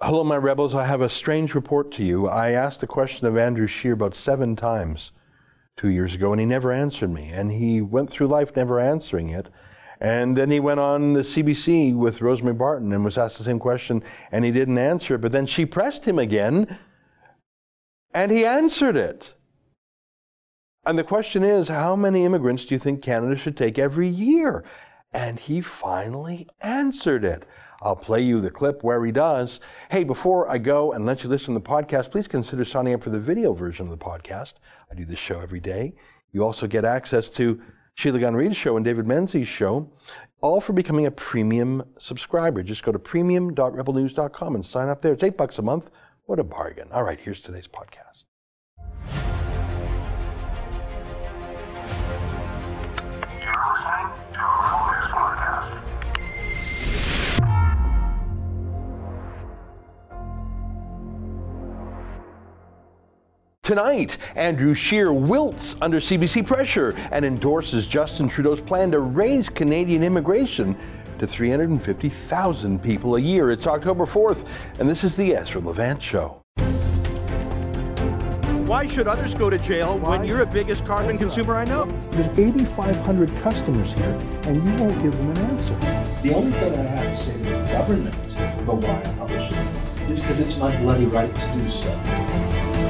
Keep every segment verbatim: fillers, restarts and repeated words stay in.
Hello, my rebels. I have a strange report to you. I asked a question of Andrew Scheer about seven times two years ago, and he never answered me. And he went through life never answering it. And then he went on the C B C with Rosemary Barton and was asked the same question, and he didn't answer it. But then she pressed him again, and he answered it. And the question is, how many immigrants do you think Canada should take every year? And he finally answered it. I'll play you the clip where he does. Hey, before I go and let you listen to the podcast, please consider signing up for the video version of the podcast. I do this show every day. You also get access to Sheila Gunn Reid's show and David Menzies' show, all for becoming a premium subscriber. Just go to premium dot rebel news dot com and sign up there. It's eight bucks a month. What a bargain. All right, here's today's podcast. Tonight, Andrew Scheer wilts under C B C pressure and endorses Justin Trudeau's plan to raise Canadian immigration to three hundred fifty thousand people a year. It's October fourth, and this is the Ezra Levant Show. Why should others go to jail Why? when you're the biggest carbon consumer I know? There's eighty-five hundred customers here, and you won't give them an answer. The only thing I have to say to the government about why I publish it is because it's my bloody right to do so.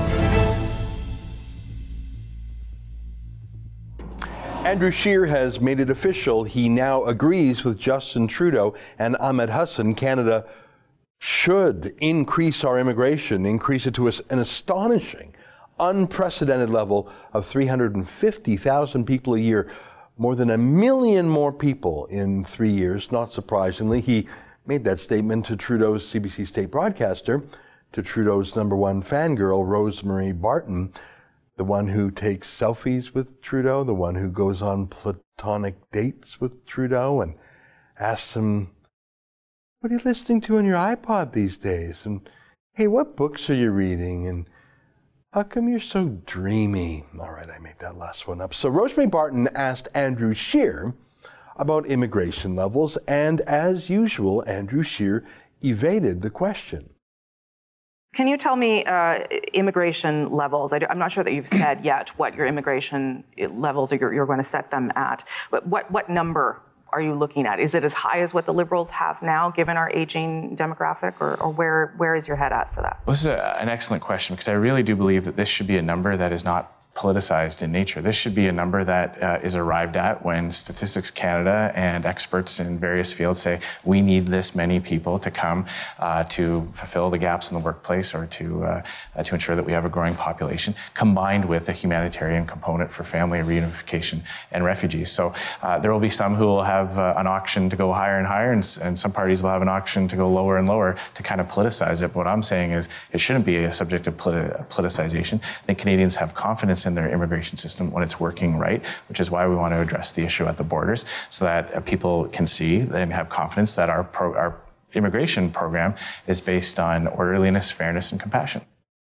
Andrew Scheer has made it official. He now agrees with Justin Trudeau and Ahmed Hassan. Canada should increase our immigration, increase it to an astonishing, unprecedented level of three hundred fifty thousand people a year, more than a million more people in three years. Not surprisingly, he made that statement to Trudeau's C B C state broadcaster, to Trudeau's number one fangirl, Rosemary Barton, the one who takes selfies with Trudeau, the one who goes on platonic dates with Trudeau and asks him, what are you listening to on your iPod these days? And hey, what books are you reading? And how come you're so dreamy? All right, I made that last one up. So Rosemary Barton asked Andrew Scheer about immigration levels, and as usual, Andrew Scheer evaded the question. Can you tell me uh, immigration levels? I do, I'm not sure that you've said yet what your immigration levels are you're, you're going to set them at. But what, what number are you looking at? Is it as high as what the Liberals have now, given our aging demographic, or, or where, where is your head at for that? Well, this is a, an excellent question, because I really do believe that this should be a number that is not politicized in nature. This should be a number that uh, is arrived at when Statistics Canada and experts in various fields say we need this many people to come uh, to fulfill the gaps in the workplace, or to uh, uh, to ensure that we have a growing population, combined with a humanitarian component for family reunification and refugees. So uh, there will be some who will have uh, an auction to go higher and higher, and, and some parties will have an auction to go lower and lower to kind of politicize it. But what I'm saying is it shouldn't be a subject of politi- politicization. I think Canadians have confidence in their immigration system when it's working right, which is why we want to address the issue at the borders, so that uh, people can see and have confidence that our pro- our immigration program is based on orderliness, fairness, and compassion.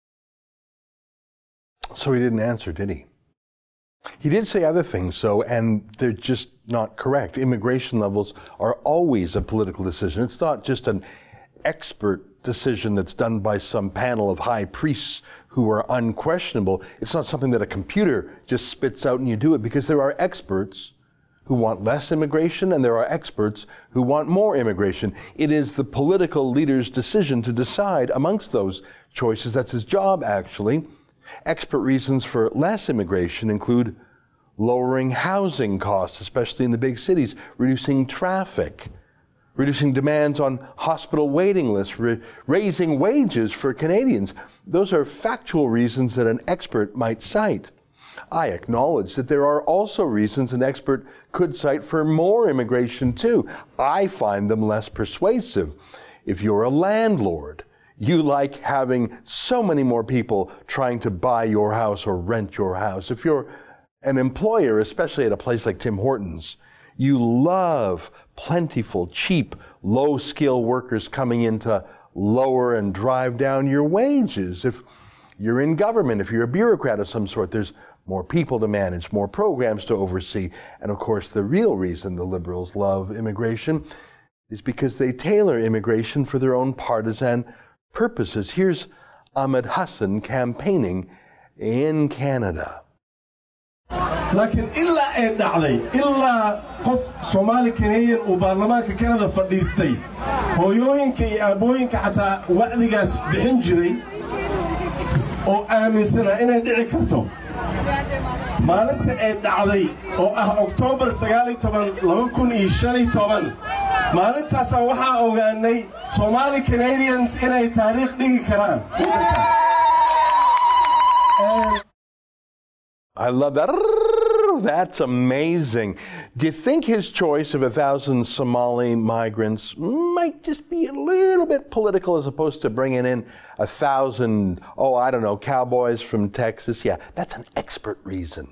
So he didn't answer, did he? He did say other things, so, and they're just not correct. Immigration levels are always a political decision. It's not just an expert decision that's done by some panel of high priests who are unquestionable. It's not something that a computer just spits out and you do it, because there are experts who want less immigration and there are experts who want more immigration. It is the political leader's decision to decide amongst those choices. That's his job, actually. Expert reasons for less immigration include lowering housing costs, especially in the big cities, reducing traffic, reducing demands on hospital waiting lists, ra- raising wages for Canadians. Those are factual reasons that an expert might cite. I acknowledge that there are also reasons an expert could cite for more immigration too. I find them less persuasive. If you're a landlord, you like having so many more people trying to buy your house or rent your house. If you're an employer, especially at a place like Tim Hortons, you love plentiful, cheap, low-skill workers coming in to lower and drive down your wages. If you're in government, if you're a bureaucrat of some sort, there's more people to manage, more programs to oversee. And of course, the real reason the Liberals love immigration is because they tailor immigration for their own partisan purposes. Here's Ahmed Hassan campaigning in Canada. laakiin ilaa ay dhacday ilaa qof Soomaali Kenyan oo baarlamaanka Canada fadhiistay hooyooyinka iyo aabooyinka xataa wacdigaas bixin jiray oo aaminsana inay dhici karto maalinta ay dhacday oo ah October sagaal iyo toban laba kun iyo shan iyo toban maalintaas waxaa ogaanay Somali Canadians inay taariikh dhigi karaan. I love that. That's amazing. Do you think his choice of a thousand Somali migrants might just be a little bit political as opposed to bringing in a thousand, oh, I don't know, cowboys from Texas? Yeah, that's an expert reason.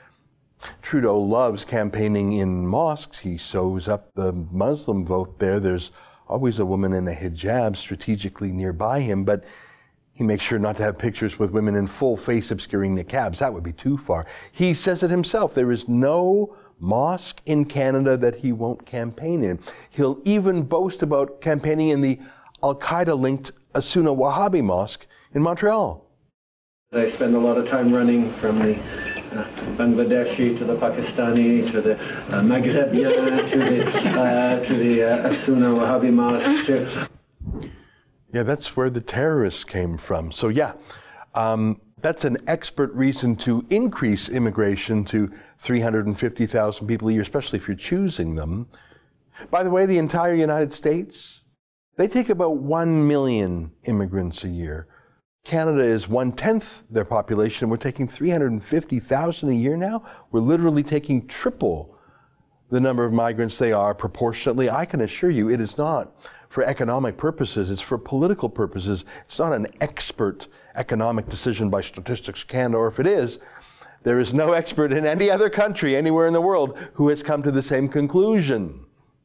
Trudeau loves campaigning in mosques. He sows up the Muslim vote there. There's always a woman in a hijab strategically nearby him, but he makes sure not to have pictures with women in full face obscuring niqabs. That would be too far. He says it himself. There is no mosque in Canada that he won't campaign in. He'll even boast about campaigning in the Al-Qaeda-linked Asuna Wahhabi Mosque in Montreal. I spend a lot of time running from the uh, Bangladeshi to the Pakistani to the uh, Maghrebian to the uh, to the uh, Asuna Wahhabi Mosque. To Yeah, that's where the terrorists came from. So yeah, um, that's an expert reason to increase immigration to three hundred fifty thousand people a year, especially if you're choosing them. By the way, the entire United States, they take about one million immigrants a year. Canada is one-tenth their population. We're taking three hundred fifty thousand a year now. We're literally taking triple the number of migrants they are proportionately. I can assure you it is not for economic purposes, it's for political purposes. It's not an expert economic decision by Statistics Canada, or if it is, there is no expert in any other country anywhere in the world who has come to the same conclusion.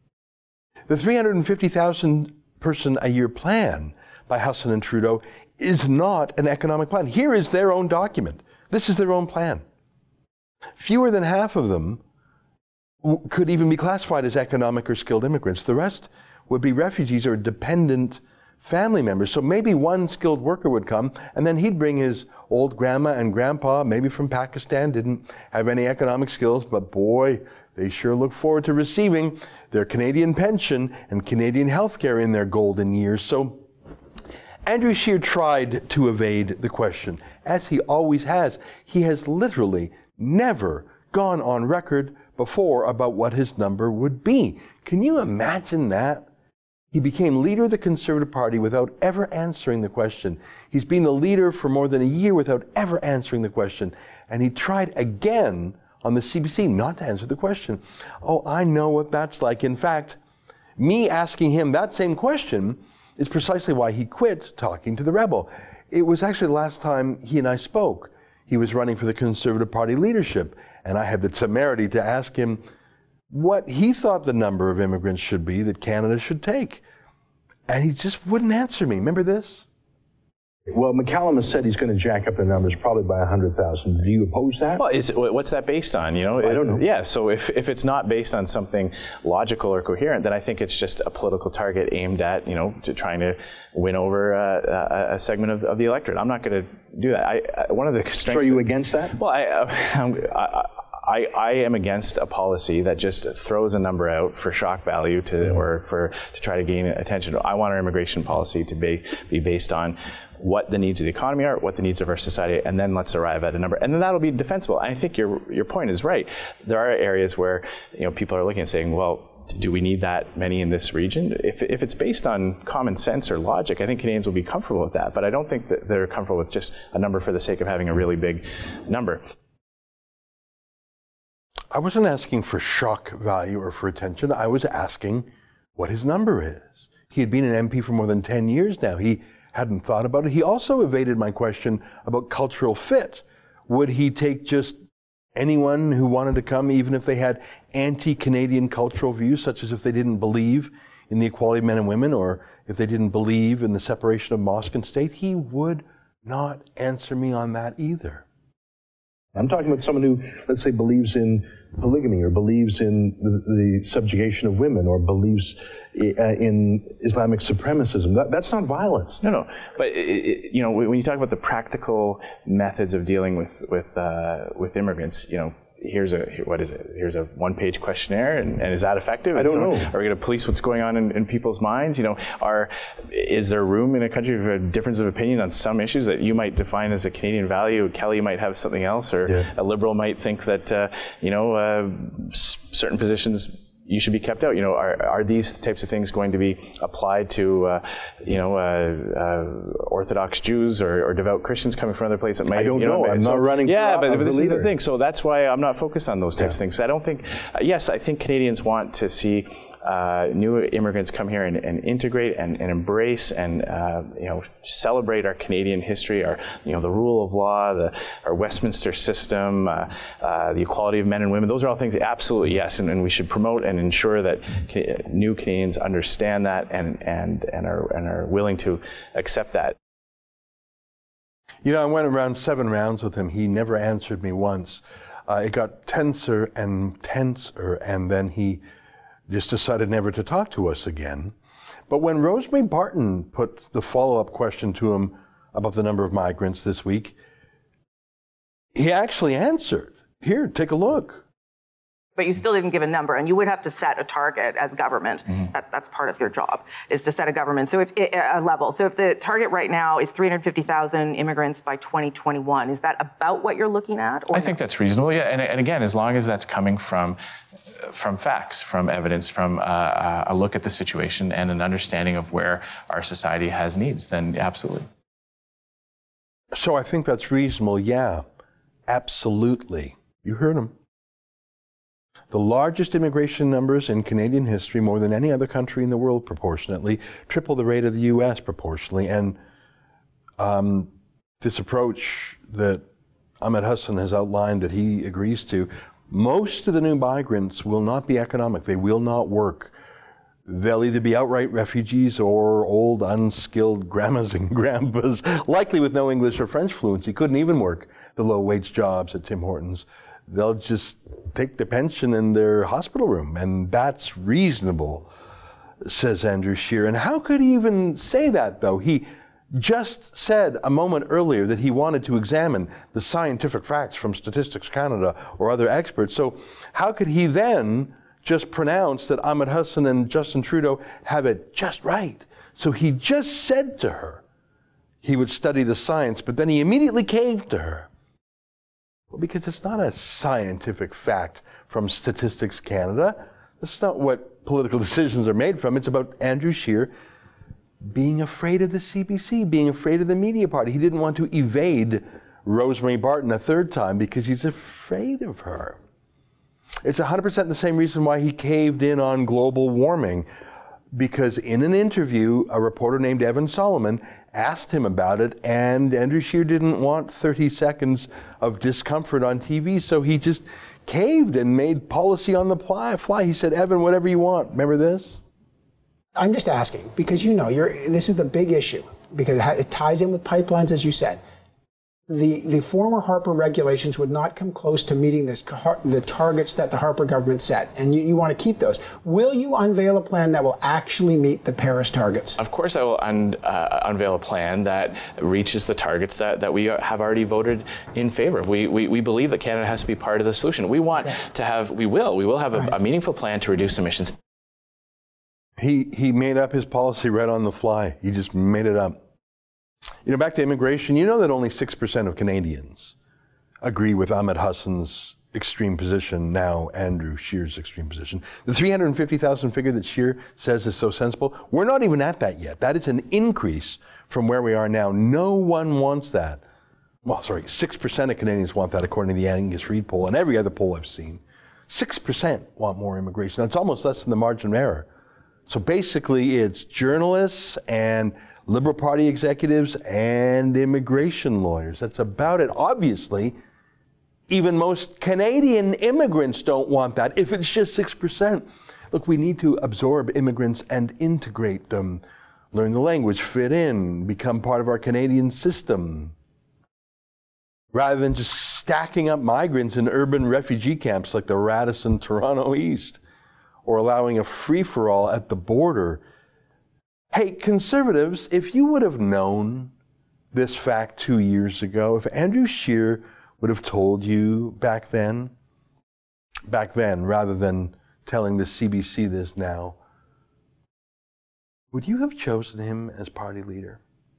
The three hundred fifty thousand person a year plan by Hassan and Trudeau is not an economic plan. Here is their own document. This is their own plan. Fewer than half of them could even be classified as economic or skilled immigrants. The rest would be refugees or dependent family members. So maybe one skilled worker would come, and then he'd bring his old grandma and grandpa, maybe from Pakistan, didn't have any economic skills, but boy, they sure look forward to receiving their Canadian pension and Canadian health care in their golden years. So Andrew Scheer tried to evade the question, as he always has. He has literally never gone on record before about what his number would be. Can you imagine that? He became leader of the Conservative Party without ever answering the question. He's been the leader for more than a year without ever answering the question. And he tried again on the C B C not to answer the question. Oh, I know what that's like. In fact, me asking him that same question is precisely why he quit talking to the Rebel. It was actually the last time he and I spoke. He was running for the Conservative Party leadership, and I had the temerity to ask him what he thought the number of immigrants should be that Canada should take. And he just wouldn't answer me. Remember this? Well, McCallum has said he's going to jack up the numbers probably by one hundred thousand. Do you oppose that? Well, is, what's that based on? You know, I don't know. Yeah, so if, if it's not based on something logical or coherent, then I think it's just a political target aimed at, you know, to trying to win over uh, a, a segment of, of the electorate. I'm not going to do that. I, I, one of the strengths. So are you against that? Well, I, I, I, I am against a policy that just throws a number out for shock value to, mm-hmm. or for to try to gain attention. I want our immigration policy to be, be based on what the needs of the economy are, what the needs of our society, and then let's arrive at a number. And then that'll be defensible. I think your your point is right. There are areas where, you know, people are looking and saying, well, do we need that many in this region? If if it's based on common sense or logic, I think Canadians will be comfortable with that. But I don't think that they're comfortable with just a number for the sake of having a really big number. I wasn't asking for shock value or for attention. I was asking what his number is. He had been an M P for more than ten years now. He hadn't thought about it. He also evaded my question about cultural fit. Would he take just anyone who wanted to come, even if they had anti-Canadian cultural views, such as if they didn't believe in the equality of men and women, or if they didn't believe in the separation of mosque and state? He would not answer me on that either. I'm talking about someone who, let's say, believes in polygamy or believes in the, the subjugation of women or believes uh, in Islamic supremacism. That, that's not violence. No, no. But it, it, you know, when you talk about the practical methods of dealing with with uh, with immigrants, you know, here's a what is it? Here's a one-page questionnaire, and, and is that effective? I don't so, know. Are we going to police what's going on in, in people's minds? You know, are is there room in a country for a difference of opinion on some issues that you might define as a Canadian value? Kelly might have something else, or yeah. a Liberal might think that uh, you know uh, s- certain positions you should be kept out. You know, are are these types of things going to be applied to, uh, you know, uh, uh, Orthodox Jews or, or devout Christians coming from other places? That might, I don't you know. know. I'm so, not running. Yeah, for, but, but this leader. is the thing. So that's why I'm not focused on those types yeah. of things. I don't think. Uh, yes, I think Canadians want to see uh, new immigrants come here and, and integrate and, and embrace and uh, you know celebrate our Canadian history, our you know the rule of law, the our Westminster system, uh, uh, the equality of men and women. Those are all things absolutely yes, and, and we should promote and ensure that ca- new Canadians understand that and and and are and are willing to accept that. You know, I went around seven rounds with him. He never answered me once. Uh, it got tenser and tenser, and then he just decided never to talk to us again. But when Rosemary Barton put the follow-up question to him about the number of migrants this week, he actually answered. Here, take a look. But you still didn't give a number, and you would have to set a target as government. Mm-hmm. That, that's part of your job, is to set a government. So if a level. So if the target right now is three hundred fifty thousand immigrants by twenty twenty-one, is that about what you're looking at? Or I no? think that's reasonable. Yeah, and, and again, as long as that's coming from from facts, from evidence, from uh, a look at the situation and an understanding of where our society has needs, then absolutely. So I think that's reasonable. Yeah, absolutely. You heard him. The largest immigration numbers in Canadian history, more than any other country in the world proportionately, triple the rate of the U S proportionally. And um, this approach that Ahmed Hassan has outlined that he agrees to, most of the new migrants will not be economic. They will not work. They'll either be outright refugees or old, unskilled grandmas and grandpas, likely with no English or French fluency, couldn't even work the low-wage jobs at Tim Hortons. They'll just take their pension in their hospital room, and that's reasonable, says Andrew Scheer. And how could he even say that, though? He just said a moment earlier that he wanted to examine the scientific facts from Statistics Canada or other experts. So how could he then just pronounce that Ahmed Hassan and Justin Trudeau have it just right? So he just said to her he would study the science, but then he immediately caved to her. Well, because it's not a scientific fact from Statistics Canada. That's not what political decisions are made from. It's about Andrew Scheer being afraid of the C B C, being afraid of the media party. He didn't want to evade Rosemary Barton a third time because he's afraid of her. It's one hundred percent the same reason why he caved in on global warming, because in an interview, a reporter named Evan Solomon asked him about it, and Andrew Scheer didn't want thirty seconds of discomfort on T V, so he just caved and made policy on the fly. He said, Evan, whatever you want. Remember this? I'm just asking, because you know, you're, this is the big issue, because it ties in with pipelines, as you said. The, the former Harper regulations would not come close to meeting this, the targets that the Harper government set, and you, you want to keep those. Will you unveil a plan that will actually meet the Paris targets? Of course I will un, uh, unveil a plan that reaches the targets that, that we have already voted in favor of. We, we, we believe that Canada has to be part of the solution. We want okay. to have, we will, we will have a, right. a meaningful plan to reduce emissions. He, he made up his policy right on the fly. He just made it up. You know, back to immigration, you know that only six percent of Canadians agree with Ahmed Hassan's extreme position, now Andrew Scheer's extreme position. The three hundred fifty thousand figure that Scheer says is so sensible, we're not even at that yet. That is an increase from where we are now. No one wants that. Well, sorry, six percent of Canadians want that according to the Angus Reid poll and every other poll I've seen. six percent want more immigration. That's almost less than the margin of error. So basically it's journalists and Liberal Party executives and immigration lawyers. That's about it. Obviously, even most Canadian immigrants don't want that if it's just six percent. Look, we need to absorb immigrants and integrate them, learn the language, fit in, become part of our Canadian system, rather than just stacking up migrants in urban refugee camps like the Radisson Toronto East, or allowing a free-for-all at the border. Hey, Conservatives, if you would have known this fact two years ago, if Andrew Scheer would have told you back then, back then, rather than telling the C B C this now, would you have chosen him as party leader?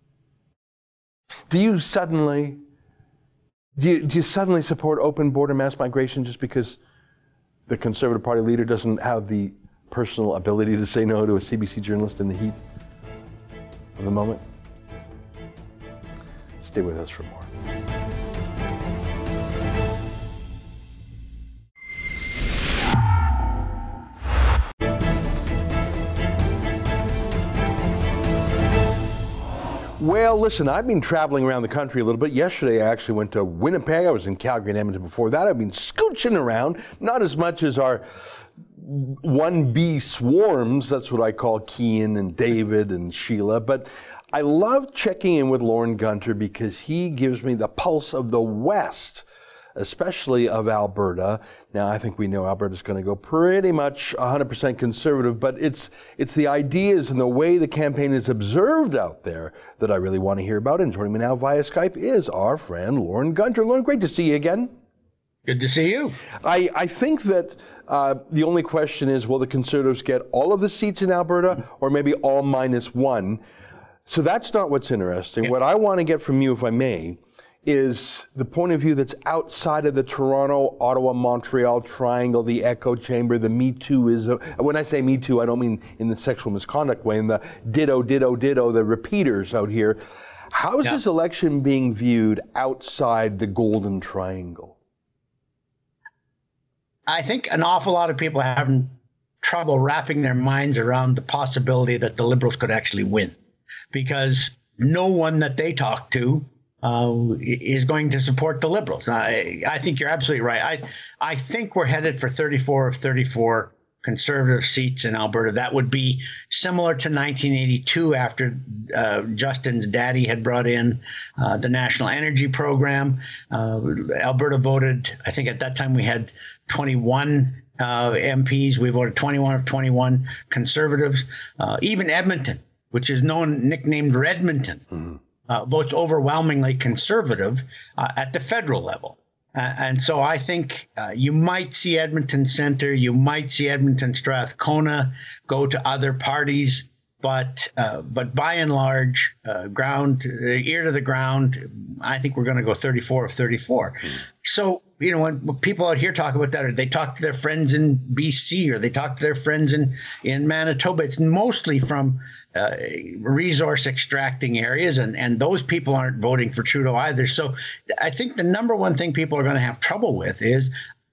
Do you suddenly, do you, do you suddenly support open border mass migration just because the Conservative Party leader doesn't have the personal ability to say no to a C B C journalist in the heat of the moment? Stay with us for more. Well, listen, I've been traveling around the country a little bit. Yesterday, I actually went to Winnipeg. I was in Calgary and Edmonton before that. I've been scooching around, not as much as our one B swarms. That's what I call Kean and David and Sheila. But I love checking in with Lorne Gunter because he gives me the pulse of the West, especially of Alberta. Now, I think we know Alberta's going to go pretty much one hundred percent Conservative, but it's it's the ideas and the way the campaign is observed out there that I really want to hear about. And joining me now via Skype is our friend Lorne Gunter. Lorne, great to see you again. Good to see you. I, I think that uh, the only question is, will the Conservatives get all of the seats in Alberta or maybe all minus one? So that's not what's interesting. Yeah. What I want to get from you, if I may, is the point of view that's outside of the Toronto, Ottawa, Montreal triangle, the echo chamber, the Me Too is, a, when I say Me Too, I don't mean in the sexual misconduct way, in the ditto, ditto, ditto, the repeaters out here. How is yeah. this election being viewed outside the Golden Triangle? I think an awful lot of people are having trouble wrapping their minds around the possibility that the Liberals could actually win, because no one that they talk to Uh, is going to support the Liberals. I, I think you're absolutely right. I I think we're headed for thirty-four of thirty-four Conservative seats in Alberta. That would be similar to nineteen eighty-two after uh, Justin's daddy had brought in uh, the National Energy Program. Uh, Alberta voted, I think at that time we had twenty-one uh, M Ps. We voted twenty-one of twenty-one Conservatives. Uh, even Edmonton, which is known, nicknamed Redmonton, mm-hmm. Uh, votes overwhelmingly Conservative uh, at the federal level. Uh, and so I think uh, you might see Edmonton Centre, you might see Edmonton Strathcona go to other parties, but uh, but by and large, uh, ground, uh, ear to the ground, I think we're going to go thirty-four of thirty-four. Mm. So, you know, when, when people out here talk about that, or they talk to their friends in B C, or they talk to their friends in, in Manitoba, it's mostly from Uh, resource extracting areas, and, and those people aren't voting for Trudeau either. So I think the number one thing people are going to have trouble with is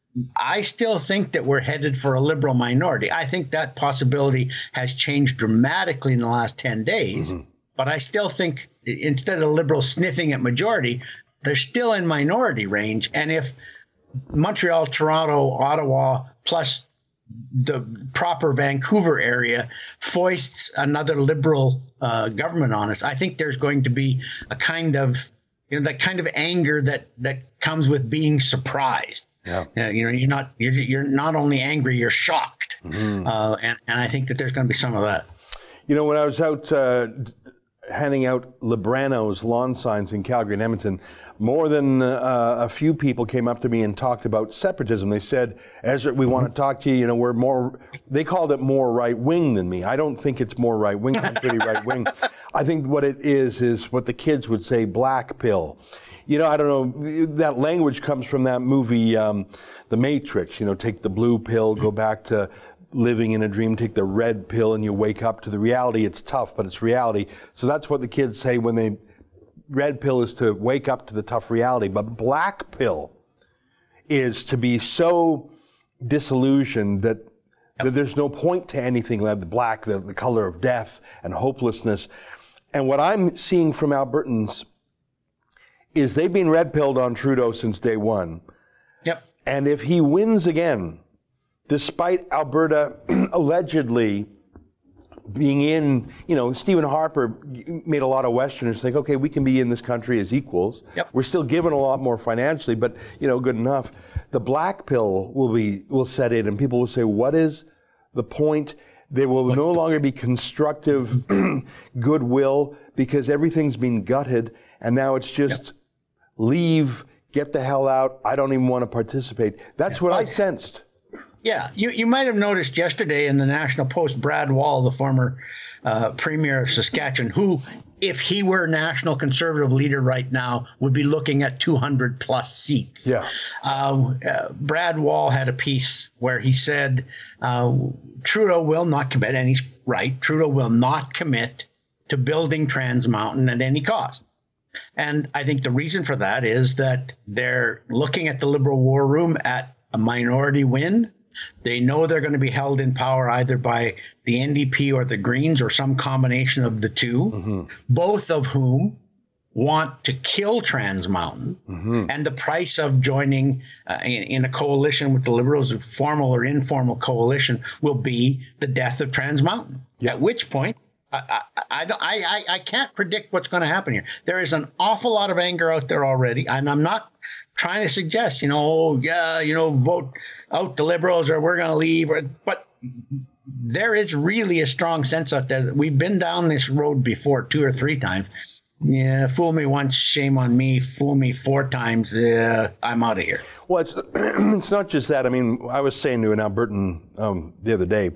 I still think that we're headed for a Liberal minority. I think that possibility has changed dramatically in the last ten days, mm-hmm. but I still think instead of Liberals sniffing at majority, they're still in minority range. And if Montreal, Toronto, Ottawa, plus the proper Vancouver area foists another Liberal uh, government on us, I think there's going to be a kind of, you know, that kind of anger that that comes with being surprised. Yeah. Uh, you know, you're not you're you're not only angry, you're shocked, mm-hmm. uh, and and I think that there's going to be some of that. You know, when I was out uh, handing out Librano's lawn signs in Calgary and Edmonton, more than uh, a few people came up to me and talked about separatism. They said, Ezra, we want to talk to you. You know, we're more, they called it more right-wing than me. I don't think it's more right-wing. I'm pretty right-wing. I think what it is, is what the kids would say, black pill. You know, I don't know, that language comes from that movie, um, The Matrix. You know, take the blue pill, go back to living in a dream, take the red pill, and you wake up to the reality. It's tough, but it's reality. So that's what the kids say when they, red pill is to wake up to the tough reality, but black pill is to be so disillusioned that, yep. that there's no point to anything like the black, the, the color of death and hopelessness. And what I'm seeing from Albertans is they've been red-pilled on Trudeau since day one. Yep. And if he wins again, despite Alberta allegedly being in, you know, Stephen Harper made a lot of Westerners think, okay, we can be in this country as equals. Yep. We're still given a lot more financially, but, you know, good enough. The black pill will be, will set in and people will say, what is the point? There will What's no the longer point? be constructive goodwill because everything's been gutted and now it's just yep. leave, get the hell out. I don't even want to participate. That's yeah. what I sensed. Yeah, you, you might have noticed yesterday in the National Post, Brad Wall, the former uh, Premier of Saskatchewan, who, if he were national conservative leader right now, would be looking at two hundred plus seats. Yeah. Uh, uh, Brad Wall had a piece where he said uh, Trudeau will not commit, and he's right, Trudeau will not commit to building Trans Mountain at any cost. And I think the reason for that is that they're looking at the Liberal war room at a minority win. They know they're going to be held in power either by the N D P or the Greens or some combination of the two, mm-hmm. both of whom want to kill Trans Mountain. Mm-hmm. And the price of joining uh, in, in a coalition with the Liberals, a formal or informal coalition, will be the death of Trans Mountain. Yeah. At which point, I, I, I, I, I can't predict what's going to happen here. There is an awful lot of anger out there already, and I'm not trying to suggest, you know, oh, yeah, you know, vote out the Liberals or we're going to leave. Or, but there is really a strong sense out there that we've been down this road before two or three times. Yeah, fool me once, shame on me. Fool me four times, uh, I'm out of here. Well, it's, it's not just that. I mean, I was saying to an Albertan um, the other day,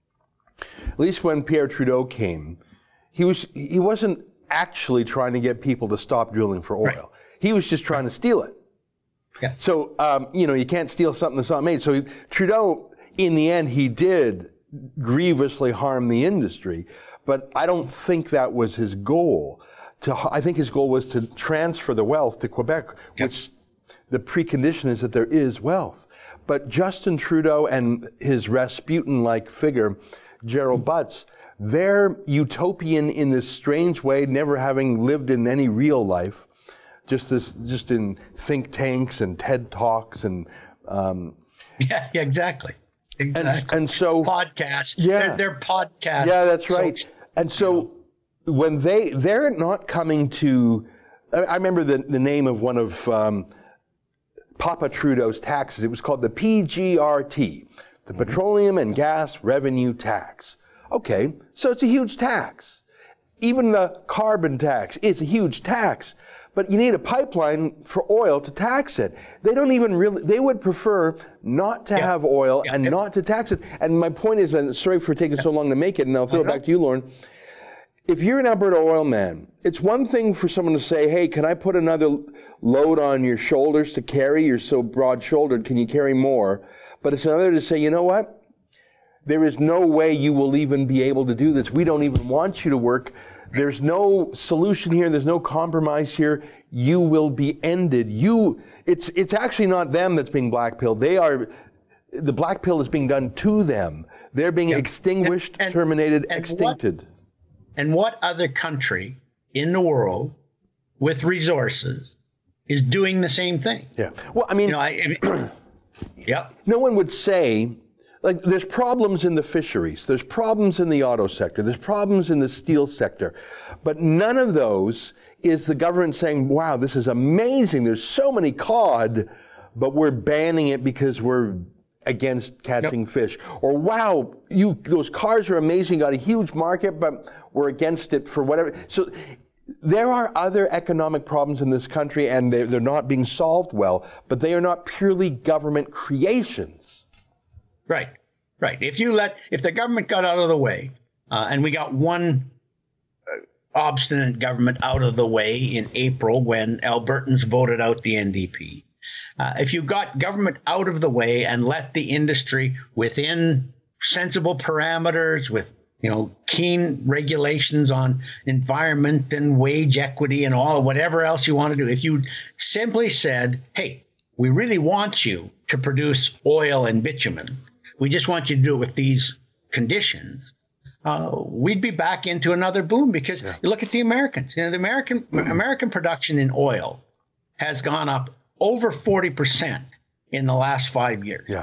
at least when Pierre Trudeau came, he was he wasn't actually trying to get people to stop drilling for oil. Right. He was just trying to steal it. Yeah. So, um, you know, you can't steal something that's not made. So he, Trudeau, in the end, he did grievously harm the industry, but I don't think that was his goal. To, I think his goal was to transfer the wealth to Quebec, yep. which the precondition is that there is wealth. But Justin Trudeau and his Rasputin-like figure, Gerald Butts, they're utopian in this strange way, never having lived in any real life. Just this, just in think tanks and TED Talks and um, yeah, yeah, exactly, exactly. And, and so podcasts, yeah, they're, they're podcasts. Yeah, that's right. So, and so you know. when they they're not coming to, I remember the the name of one of um, Papa Trudeau's taxes. It was called the P G R T, the mm-hmm. Petroleum and Gas Revenue Tax. Okay, so it's a huge tax. Even the carbon tax is a huge tax. But you need a pipeline for oil to tax it. They don't even really, they would prefer not to yeah. have oil yeah. and yeah. not to tax it. And my point is, and sorry for taking yeah. so long to make it, and I'll throw it back to you, Lauren. If you're an Alberta oil man, it's one thing for someone to say, hey, can I put another load on your shoulders to carry? You're so broad-shouldered, can you carry more? But it's another to say, you know what? There is no way you will even be able to do this. We don't even want you to work. There's no solution here. There's no compromise here. You will be ended. You, it's, it's actually not them that's being blackpilled. They are, the black pill is being done to them. They're being yeah. extinguished, and, and, terminated, and extincted. What, and what other country in the world with resources is doing the same thing? Yeah. Well, I mean, you know, I, I mean yeah. No one would say, like, there's problems in the fisheries, there's problems in the auto sector, there's problems in the steel sector, but none of those is the government saying, wow, this is amazing, there's so many cod, but we're banning it because we're against catching yep. fish. Or wow, you those cars are amazing, got a huge market, but we're against it for whatever. So there are other economic problems in this country, and they're, they're not being solved well, but they are not purely government creations. Right, right. If you let, if the government got out of the way, uh, and we got one uh, obstinate government out of the way in April when Albertans voted out the N D P, uh, if you got government out of the way and let the industry within sensible parameters with, you know, keen regulations on environment and wage equity and all whatever else you want to do, if you simply said, hey, we really want you to produce oil and bitumen, we just want you to do it with these conditions, uh, we'd be back into another boom because yeah. you look at the Americans. You know, the American American production in oil has gone up over forty percent in the last five years. Yeah.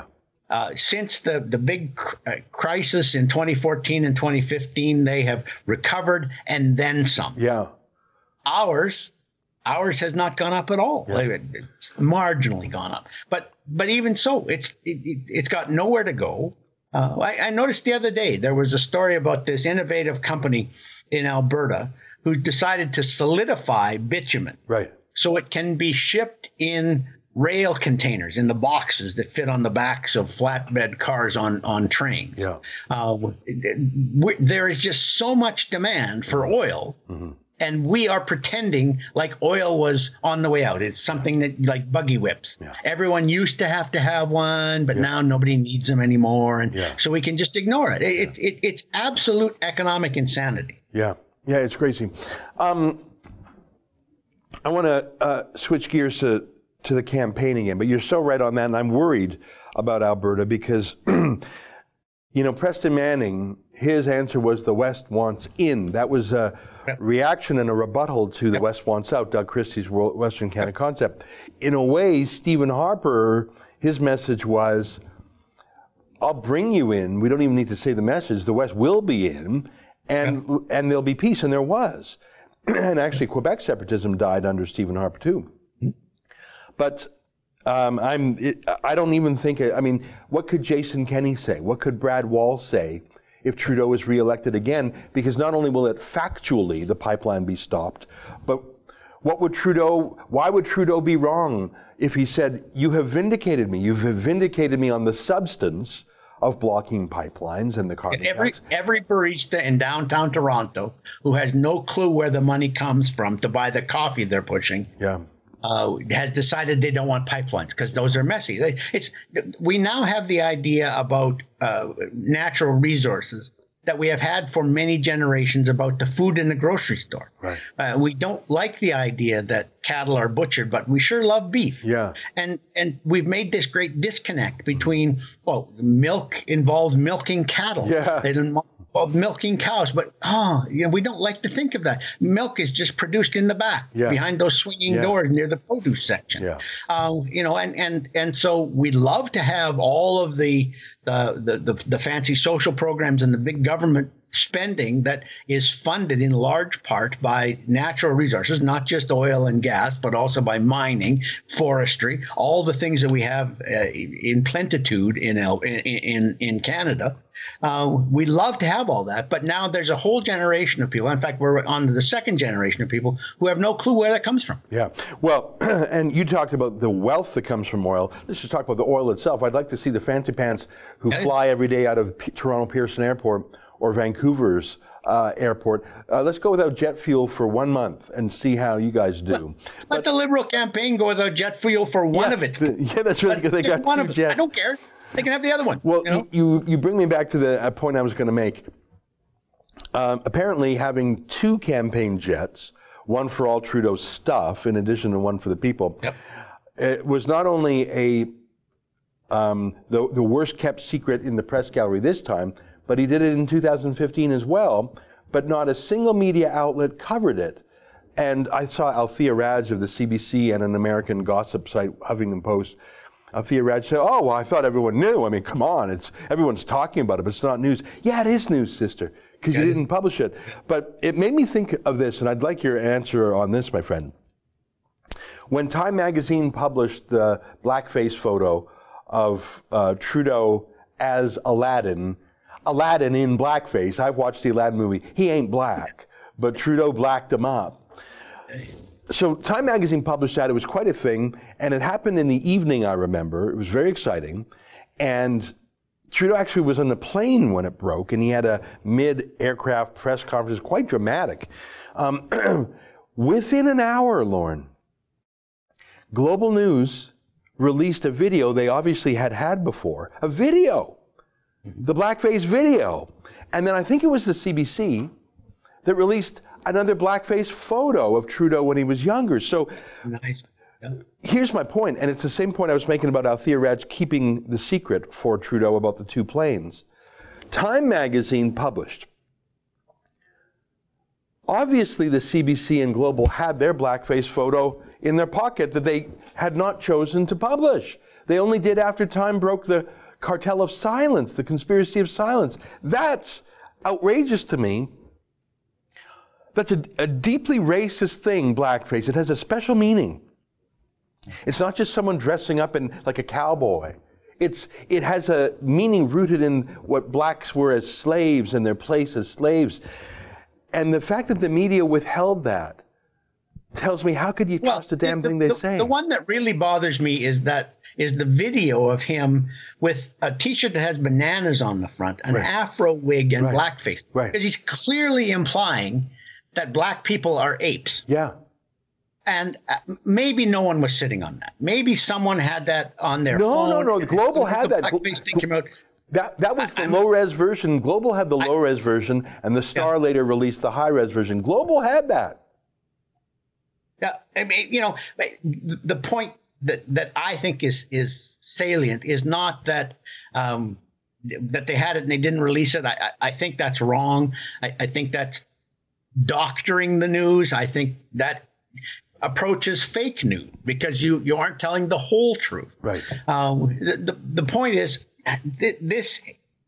Uh, since the, the big cr- uh, crisis in twenty fourteen and twenty fifteen, they have recovered and then some. Yeah. Ours, ours has not gone up at all. Yeah. Like, it's marginally gone up. But but even so, it's it, it, it's got nowhere to go. Uh, I, I noticed the other day there was a story about this innovative company in Alberta who decided to solidify bitumen. Right. So it can be shipped in rail containers, in the boxes that fit on the backs of flatbed cars on, on trains. Yeah. Uh, we, there is just so much demand for oil, mm-hmm. and we are pretending like oil was on the way out. It's something that, like buggy whips. Yeah. Everyone used to have to have one, but yeah. now nobody needs them anymore, and yeah. so we can just ignore it. It, yeah. it, it. It's absolute economic insanity. Yeah, yeah, it's crazy. Um, I want to uh, switch gears to to the campaign again, but you're so right on that, and I'm worried about Alberta because, you know, Preston Manning, his answer was the West wants in. That was a yep. reaction and a rebuttal to the yep. West wants out, Doug Christie's Western Canada yep. concept. In a way, Stephen Harper, his message was, I'll bring you in. We don't even need to say the message. The West will be in, and yep. and there'll be peace, and there was. And actually, Quebec separatism died under Stephen Harper, too. But um, I'm, it, I don't even think, I mean, what could Jason Kenney say? What could Brad Wall say if Trudeau is reelected again? Because not only will it factually, the pipeline be stopped, but what would Trudeau, why would Trudeau be wrong if he said, you have vindicated me, you've vindicated me on the substance of blocking pipelines and the carbon every, tax? Every barista in downtown Toronto who has no clue where the money comes from to buy the coffee they're pushing. Yeah. Uh, has decided they don't want pipelines because those are messy. They, it's we now have the idea about uh, natural resources that we have had for many generations about the food in the grocery store. Right. Uh, we don't like the idea that cattle are butchered, but we sure love beef. Yeah. And and we've made this great disconnect between, well, milk involves milking cattle. Yeah. They don't involve milking cows, but oh, you know, we don't like to think of that. Milk is just produced in the back, yeah. behind those swinging yeah. doors near the produce section. Yeah. Uh, you know, and and and so we love to have all of the the, the the the fancy social programs and the big government spending that is funded in large part by natural resources, not just oil and gas, but also by mining, forestry, all the things that we have uh, in plentitude in in in Canada. Uh, we love to have all that, but now there's a whole generation of people. In fact, we're on to the second generation of people who have no clue where that comes from. Yeah. Well, and you talked about the wealth that comes from oil. Let's just talk about the oil itself. I'd like to see the fancy pants who fly every day out of P- Toronto Pearson Airport or Vancouver's uh, airport. Uh, let's go without jet fuel for one month and see how you guys do. Let, let the Liberal campaign go without jet fuel for one yeah, of its. The, yeah, that's really good. They got one two of jets. I don't care. They can have the other one. Well, you know? you, you bring me back to the point I was going to make. Um, apparently, having two campaign jets, one for all Trudeau's stuff, in addition to one for the people, yep. it was not only a um, the, the worst kept secret in the press gallery this time, but he did it in two thousand fifteen as well, but not a single media outlet covered it. And I saw Althea Raj of the C B C and an American gossip site, Huffington Post, Althea Raj said, oh, well, I thought everyone knew. I mean, come on, it's everyone's talking about it, but it's not news. Yeah, it is news, sister, because you didn't publish it. But it made me think of this, and I'd like your answer on this, my friend. When Time magazine published the blackface photo of uh, Trudeau as Aladdin, Aladdin in blackface, I've watched the Aladdin movie, he ain't black, but Trudeau blacked him up. So Time magazine published that. It was quite a thing, and it happened in the evening, I remember. It was very exciting. And Trudeau actually was on the plane when it broke, and he had a mid-aircraft press conference, quite dramatic. Um, within an hour, Lauren, Global News released a video they obviously had had before, a video, the blackface video. And then I think it was the C B C that released another blackface photo of Trudeau when he was younger. So nice. Yeah. Here's my point, and it's the same point I was making about Althea Raj keeping the secret for Trudeau about the two planes. Time magazine published. Obviously, the C B C and Global had their blackface photo in their pocket that they had not chosen to publish. They only did after Time broke the cartel of silence, the conspiracy of silence. That's outrageous to me. That's a, a deeply racist thing, blackface. It has a special meaning. It's not just someone dressing up in like a cowboy. It's, it has a meaning rooted in what blacks were as slaves and their place as slaves. And the fact that the media withheld that tells me, how could you well, trust a damn the, thing they the, say? The one that really bothers me is that is the video of him with a T-shirt that has bananas on the front, an right. afro wig, and right. blackface. Right. Because he's clearly implying that black people are apes. Yeah. And uh, maybe no one was sitting on that. Maybe someone had that on their no, phone. No, no, no. Global had that. Blackface thing came out. That, that was the low-res version. Global had the low-res version, and the Star yeah. later released the high-res version. Global had that. Yeah, I mean, you know, the point that, that I think is is salient is not that um, that they had it and they didn't release it. I, I think that's wrong. I, I think that's doctoring the news. I think that approach is fake news because you, you aren't telling the whole truth. Right. Um, the, the, the point is, th- this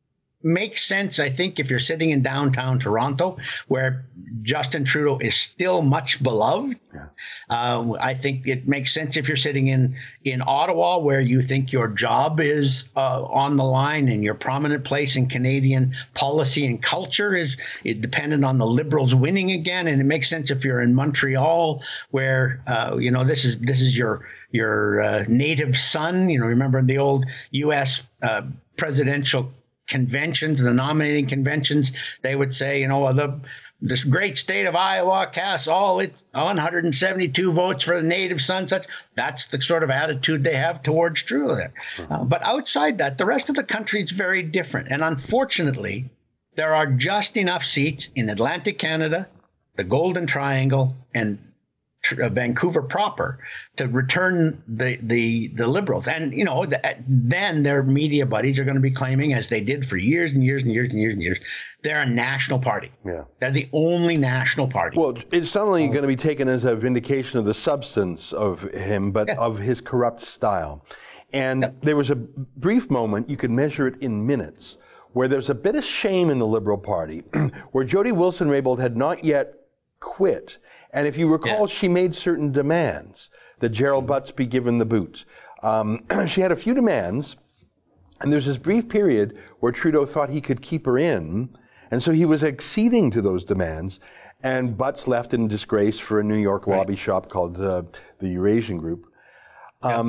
makes sense, I think, if you're sitting in downtown Toronto, where Justin Trudeau is still much beloved. Yeah. Uh, I think it makes sense if you're sitting in, in Ottawa, where you think your job is uh, on the line and your prominent place in Canadian policy and culture is dependent on the Liberals winning again. And it makes sense if you're in Montreal, where, uh, you know, this is this is your your uh, native son. You know, remember the old U S uh, presidential conventions, the nominating conventions, they would say, you know, the this great state of Iowa casts all its one hundred seventy-two votes for the native son. Such that's the sort of attitude they have towards Trudeau there. Uh, but outside that, the rest of the country is very different. And unfortunately, there are just enough seats in Atlantic Canada, the Golden Triangle, and Uh, Vancouver proper to return the, the the Liberals. And, you know, the, then their media buddies are going to be claiming, as they did for years and years and years and years and years, they're a national party. Yeah. They're the only national party. Well, it's not only going to be taken as a vindication of the substance of him, but yeah. of his corrupt style. And yeah. there was a brief moment, you could measure it in minutes, where there was a bit of shame in the Liberal Party, where Jody Wilson-Raybould had not yet quit. And if you recall, yeah. she made certain demands that Gerald Butts be given the boot. Um, she had a few demands, and there's this brief period where Trudeau thought he could keep her in, and so he was acceding to those demands, and Butts left in disgrace for a New York lobby right. shop called uh, the Eurasian Group. Um,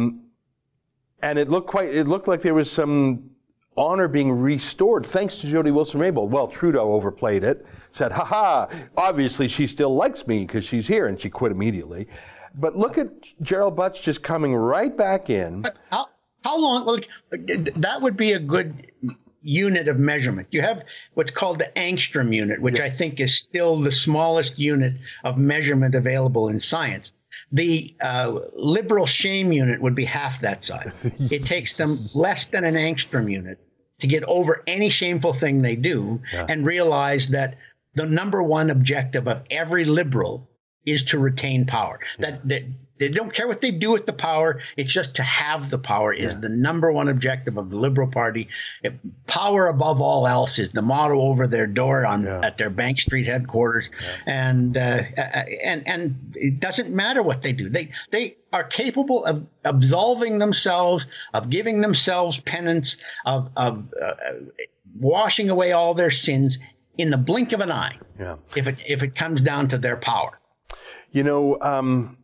yeah. And it looked quite, it looked like there was some honor being restored thanks to Jody Wilson-Raybould. Well, Trudeau overplayed it, said, ha ha, obviously she still likes me because she's here, and she quit immediately. But look at Gerald Butts just coming right back in. But how, how long, well, that would be a good unit of measurement. You have what's called the angstrom unit, which yeah. I think is still the smallest unit of measurement available in science. The uh, Liberal shame unit would be half that size. It takes them less than an angstrom unit to get over any shameful thing they do yeah. and realize that the number one objective of every Liberal is to retain power. Yeah. That, that they don't care what they do with the power. It's just to have the power is yeah. the number one objective of the Liberal Party. It, power above all else is the motto over their door on yeah. at their Bank Street headquarters. Yeah. And uh, and and it doesn't matter what they do. They they are capable of absolving themselves, of giving themselves penance, of of uh, washing away all their sins in the blink of an eye. Yeah. If it if it comes down to their power. You know. Um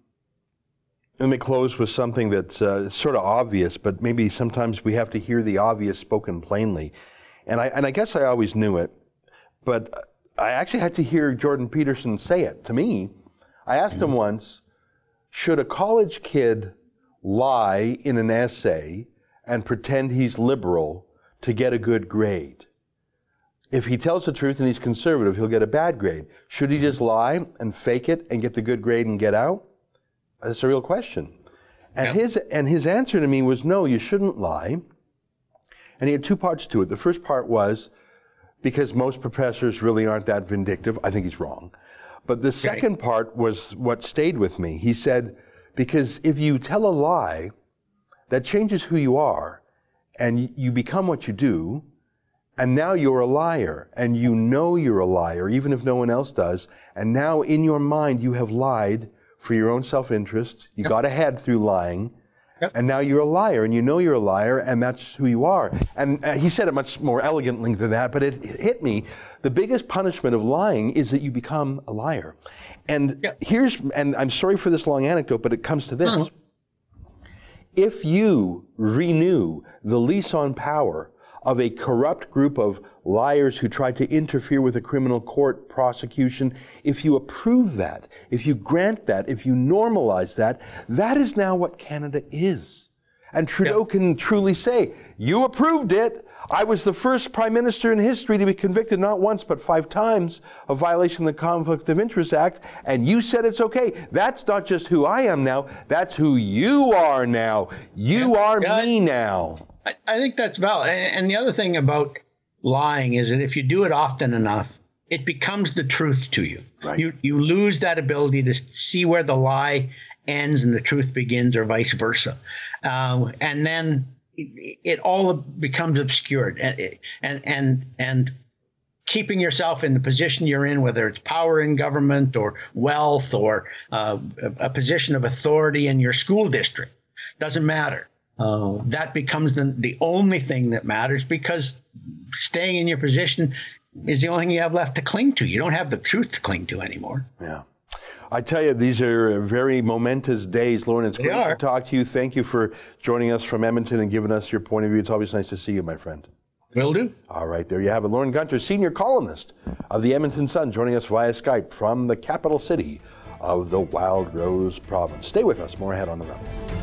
Let me close with something that's uh, sort of obvious, but maybe sometimes we have to hear the obvious spoken plainly. And I, and I guess I always knew it, but I actually had to hear Jordan Peterson say it to me. I asked him once, should a college kid lie in an essay and pretend he's liberal to get a good grade? If he tells the truth and he's conservative, he'll get a bad grade. Should he just lie and fake it and get the good grade and get out? That's a real question. And yep. his and his answer to me was, no, you shouldn't lie. And he had two parts to it. The first part was, because most professors really aren't that vindictive. I think he's wrong. But the second right. part was what stayed with me. He said, because if you tell a lie, that changes who you are. and you become what you do, and now you're a liar, and you know you're a liar, even if no one else does, and now in your mind you have lied for your own self-interest, you yep. got ahead through lying, yep. and now you're a liar, and you know you're a liar, and that's who you are. And uh, he said it much more elegantly than that, but it, it hit me. The biggest punishment of lying is that you become a liar. And yep. here's, and I'm sorry for this long anecdote, but it comes to this. Mm-hmm. If you renew the lease on power of a corrupt group of liars who tried to interfere with a criminal court prosecution, if you approve that, if you grant that, if you normalize that, that is now what Canada is. And Trudeau yeah. can truly say, you approved it. I was the first prime minister in history to be convicted not once but five times of violation of the Conflict of Interest Act, and you said it's okay. That's not just who I am now, that's who you are now. You yeah. are yeah. me now. I, I think that's valid. And, and the other thing about lying is that if you do it often enough, it becomes the truth to you. Right. You you lose that ability to see where the lie ends and the truth begins, or vice versa. Uh, and then it, it all becomes obscured. And, and and and keeping yourself in the position you're in, whether it's power in government or wealth or uh, a, a position of authority in your school district, doesn't matter. Uh, that becomes the, the only thing that matters, because staying in your position is the only thing you have left to cling to. You don't have the truth to cling to anymore. Yeah. I tell you, these are very momentous days, Lorne. It's great to talk to you. Thank you for joining us from Edmonton and giving us your point of view. It's always nice to see you, my friend. Will do. All right, there you have it. Lorne Gunter, senior columnist of the Edmonton Sun, joining us via Skype from the capital city of the Wild Rose Province. Stay with us. More ahead on The Rebel.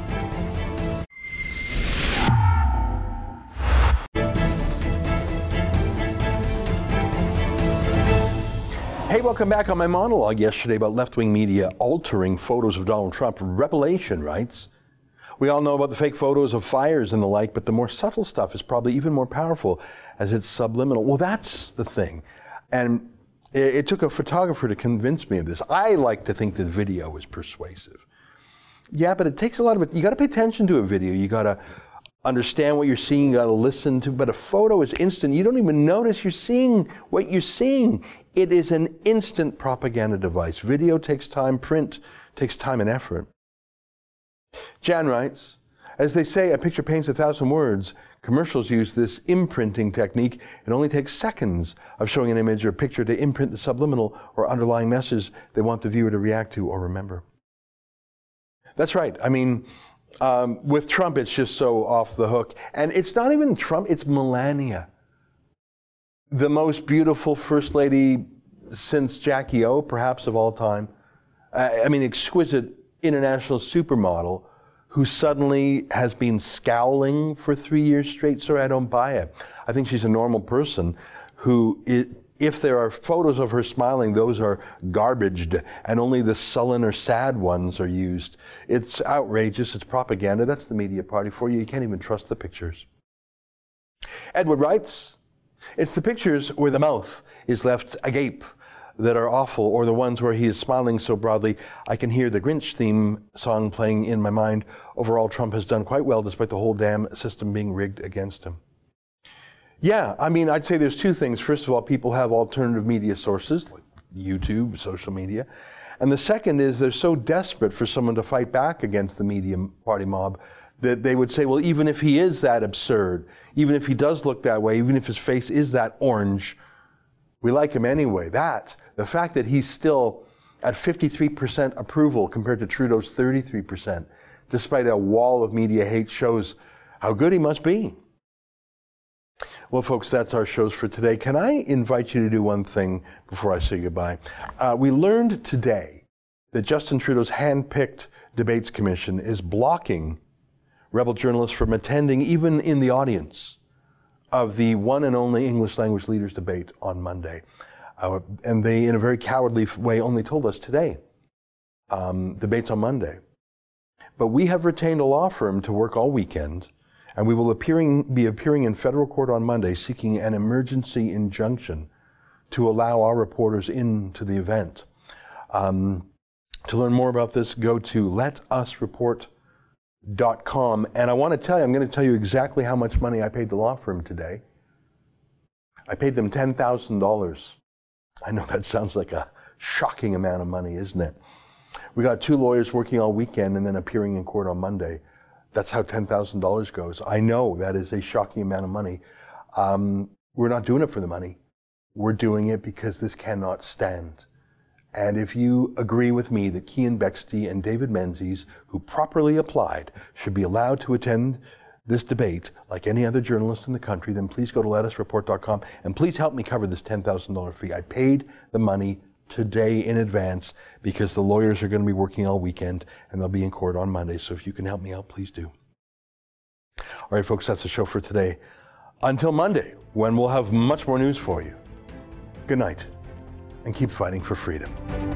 Hey, welcome back. On my monologue yesterday about left-wing media altering photos of Donald Trump, Revelation writes, we all know about the fake photos of fires and the like, but the more subtle stuff is probably even more powerful as it's subliminal. Well, that's the thing. And it, it took a photographer to convince me of this. I like to think that video is persuasive. Yeah, but it takes a lot of it. You got to pay attention to a video. You got to understand what you're seeing. You got to listen to. But a photo is instant. You don't even notice you're seeing what you're seeing. It is an instant propaganda device. Video takes time. Print takes time and effort. Jan writes, as they say, a picture paints a thousand words. Commercials use this imprinting technique. It only takes seconds of showing an image or picture to imprint the subliminal or underlying message they want the viewer to react to or remember. That's right. I mean, um, with Trump, it's just so off the hook. And it's not even Trump, it's Melania. The most beautiful first lady since Jackie O, perhaps of all time. Uh, I mean, exquisite international supermodel who suddenly has been scowling for three years straight. Sorry, I don't buy it. I think she's a normal person who, it, if there are photos of her smiling, those are garbaged, and only the sullen or sad ones are used. It's outrageous. It's propaganda. That's the media party for you. You can't even trust the pictures. Edward writes, it's the pictures where the mouth is left agape that are awful, or the ones where he is smiling so broadly I can hear the Grinch theme song playing in my mind. Overall, Trump has done quite well despite the whole damn system being rigged against him. Yeah, I mean, I'd say there's two things. First of all, people have alternative media sources, like YouTube, social media. And the second is they're so desperate for someone to fight back against the media party mob that they would say, well, even if he is that absurd, even if he does look that way, even if his face is that orange, we like him anyway. That, the fact that he's still at fifty-three percent approval compared to Trudeau's thirty-three percent, despite a wall of media hate, shows how good he must be. Well, folks, that's our shows for today. Can I invite you to do one thing before I say goodbye? Uh, we learned today that Justin Trudeau's hand-picked debates commission is blocking Rebel journalists from attending, even in the audience, of the one and only English language leaders debate on Monday. Uh, and they, in a very cowardly way, only told us today. Um, debates on Monday. But we have retained a law firm to work all weekend, and we will appearing, be appearing in federal court on Monday seeking an emergency injunction to allow our reporters into the event. Um, to learn more about this, go to let us report dot com. And I want to tell you, I'm going to tell you exactly how much money I paid the law firm today. I paid them ten thousand dollars. I know that sounds like a shocking amount of money, isn't it? We got two lawyers working all weekend and then appearing in court on Monday. That's how ten thousand dollars goes. I know that is a shocking amount of money. Um, we're not doing it for the money. We're doing it because this cannot stand. And if you agree with me that Keean Bexte and David Menzies, who properly applied, should be allowed to attend this debate like any other journalist in the country, then please go to let us report dot com and please help me cover this ten thousand dollars fee. I paid the money today in advance because the lawyers are going to be working all weekend and they'll be in court on Monday. So if you can help me out, please do. All right, folks, that's the show for today. Until Monday, when we'll have much more news for you. Good night, and keep fighting for freedom.